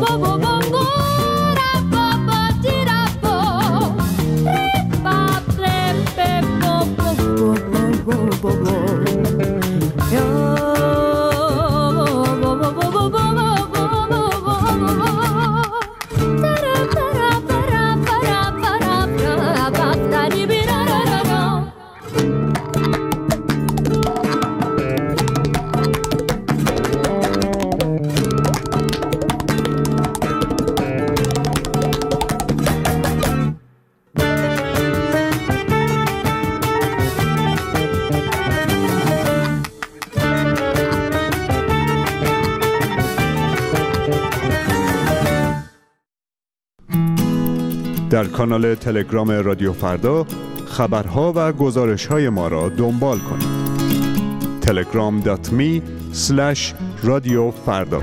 در کانال تلگرام رادیو فردا خبرها و گزارش‌های ما را دنبال کنید. telegram.me/رادیو فردا.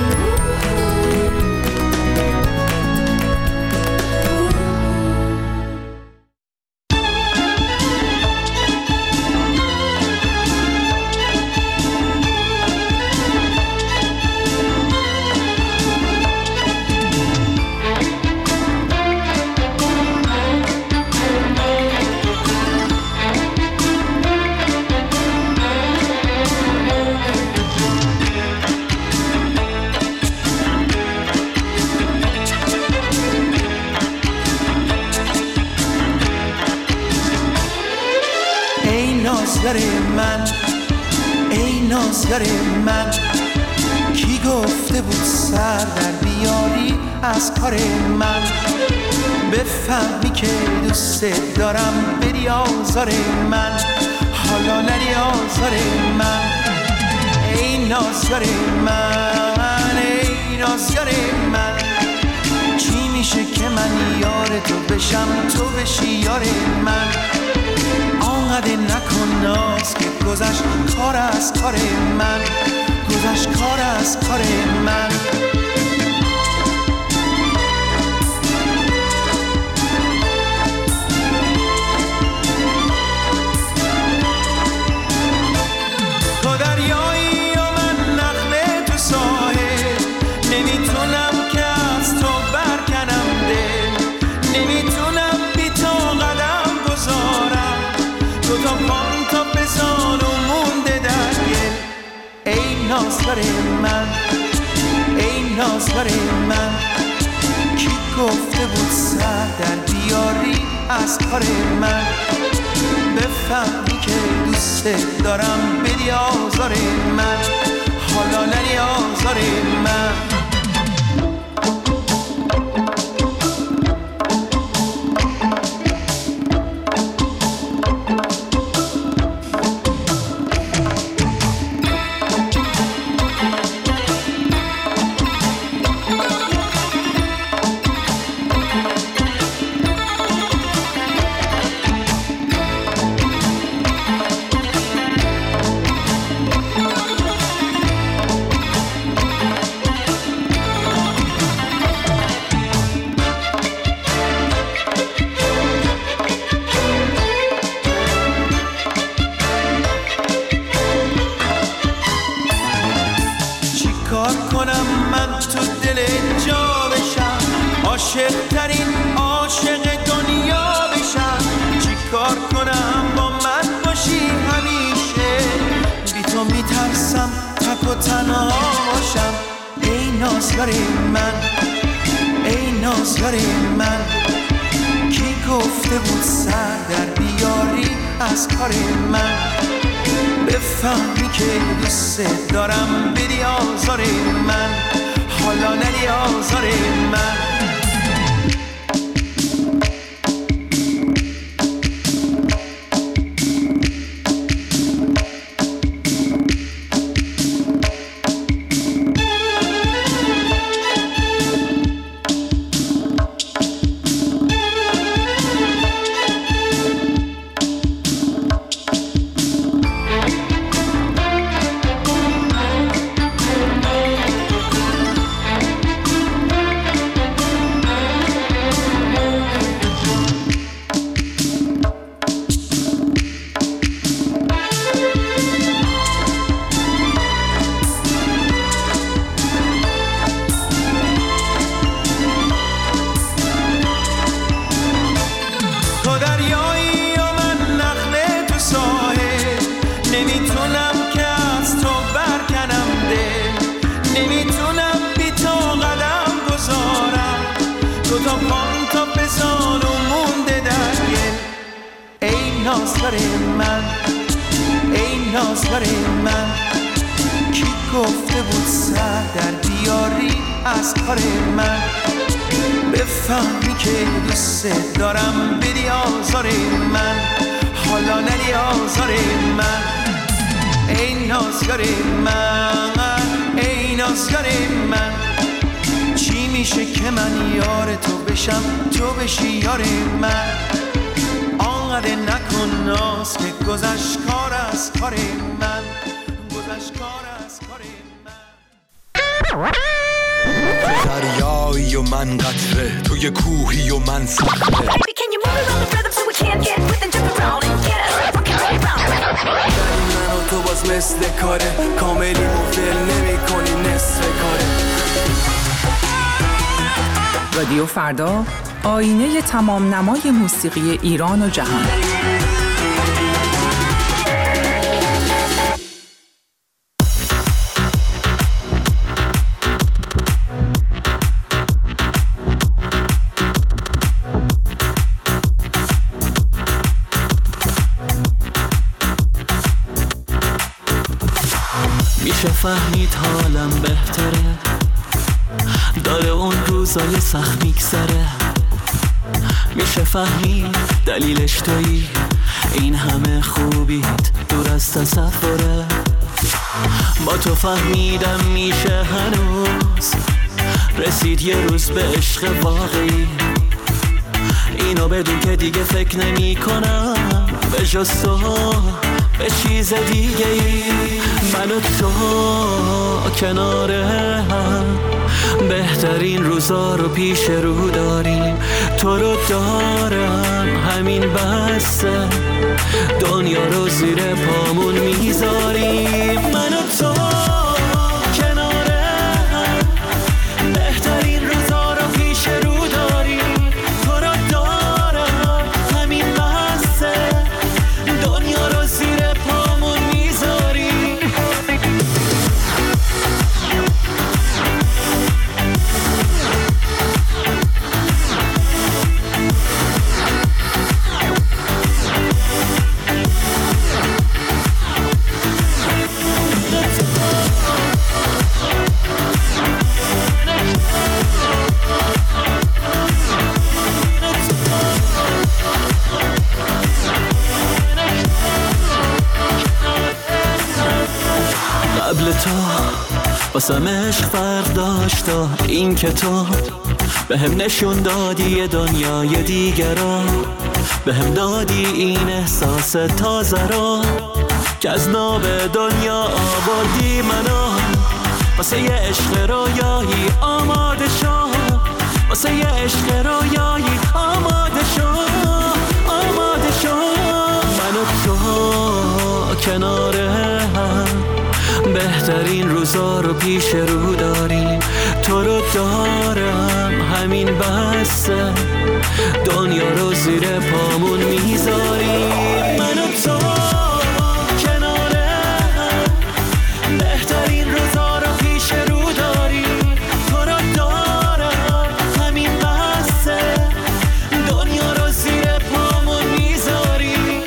ای نازگر من کی گفته بود سر در بیاری از کار من؟ بفهمی که دوست دارم بری آزار من، حالا نری آزار من. ای نازگر من، ای نازگر من، چی میشه که من یار تو بشم تو بشی یار من؟ آنقدر نکن ناز که گذشت کار از کار من، گذشت کار از کار من. تو دریایی و من نخله تو ساحل، نمیتونم که از تو برکنم دل، نمیتونم بی تو قدم گذارم، تو تا پام تا بزانو مونده در گل. ای نازگر من، ای نازگر من، کی گفته بود سر در بیاری از کار من؟ بفهمی که دوست دارم بدی آزار من، حالا نری آزار من. عاشق‌ترین عاشق دنیا بشم، چی کار کنم با من باشی همیشه؟ بی تو میترسم تک و تنها باشم. ای نازگر من، ای نازگر من، کی گفته بود سر در بیاری از کار من؟ بفهمی که دوست دارم بدی آزار من، حالا نری آزار من. نازدار من، ای نازدار من. کی گفته بود سر در بیاری از کار من؟ بفهمی که دوست دارم بدی آزار من، حالا ندی آزار من. ای نازدار من، ای نازدار من. چی میشه که من یار تو بشم تو بشی یار من؟ آنقدر نکن ناز که گذشت کار از کار من، گذشت کار از کار من. دریایی و من قطره، توی کوهی و من صخره. من و تو باز مثل کاره، کاملی مفل نمی کنی نصف کاره. رادیو فردا، آینه تمام نمای موسیقی ایران و جهان. میشه فهمید حالم بهتره، داره اون روزای سخت میگذره. میشه فهمید دلیلش تویی، این همه خوبیت دور از تصوره. با تو فهمیدم میشه هنوز رسید یه روز به عشق واقعی. اینو بدون که دیگه فکر نمی کنم به جز تو به چیز دیگه ای. من و تو کنار هم بهترین روزا رو پیش رو داریم. تو رو دارم همین بسه، دنیا رو زیر پامون میذاریم. من و تو کنار هم بهترین روزا رو پیش رو داریم. تو رو دارم همین بسه، دنیا رو زیر پامون میذاریم. قبل تو واسم عشق فرق داشتا، این که تو به هم نشون دادی یه دنیای دیگر را، به هم دادی این احساس تازه را که از ناب دنیا آوردی منو. واسه یه عشق رویایی آماده شو، واسه یه عشق رویایی آماده شو، آماده شو. من و تو کنار هم بهترین روزا رو پیش رو داریم. تو رو دارم همین بسه، دنیا رو زیر پامون میذاریم. من و تو کنار هم بهترین روزا رو پیش رو داریم. تو رو دارم همین بسه، دنیا رو زیر پامون میذاریم.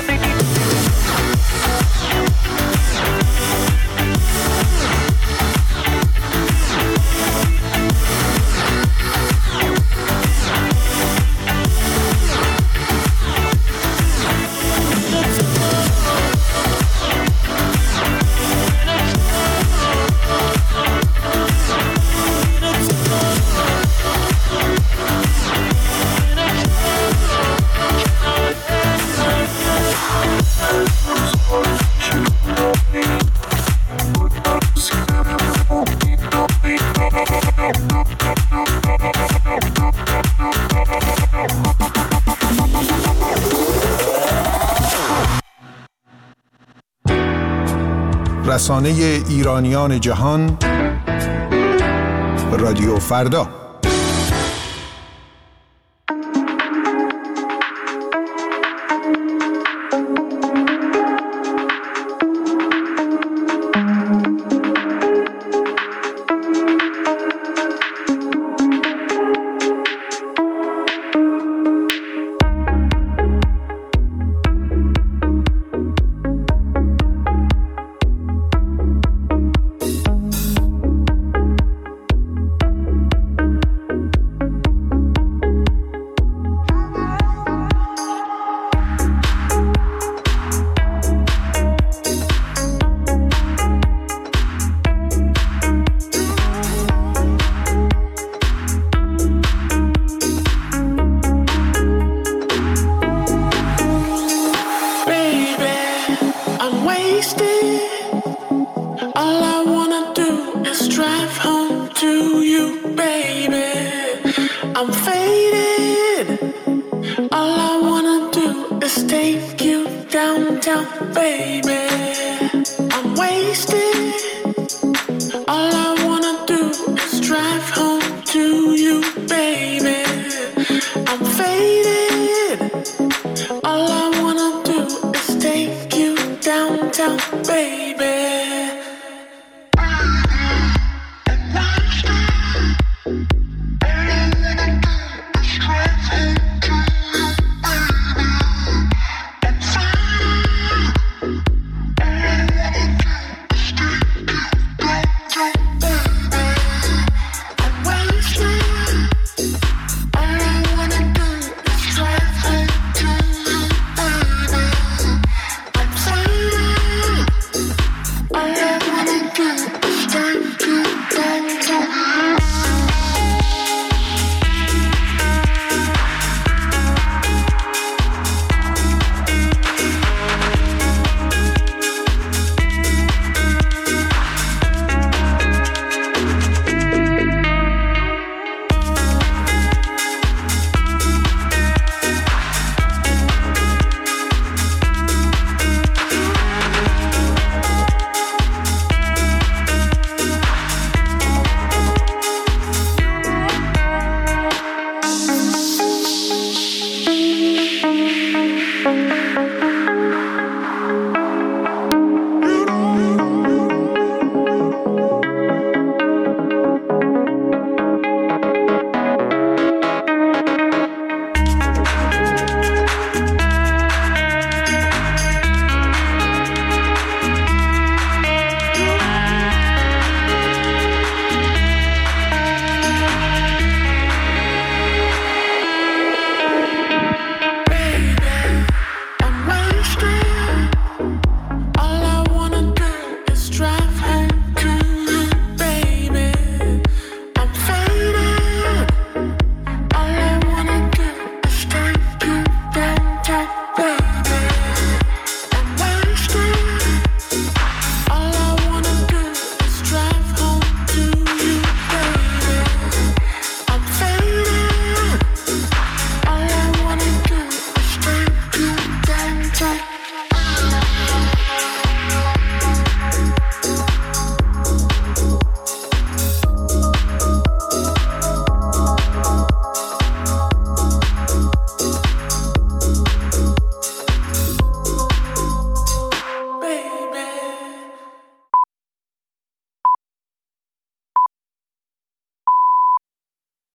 رسانه ایرانیان جهان، رادیو فردا. baby. I'm wasted. All I wanna do is drive home to you, baby.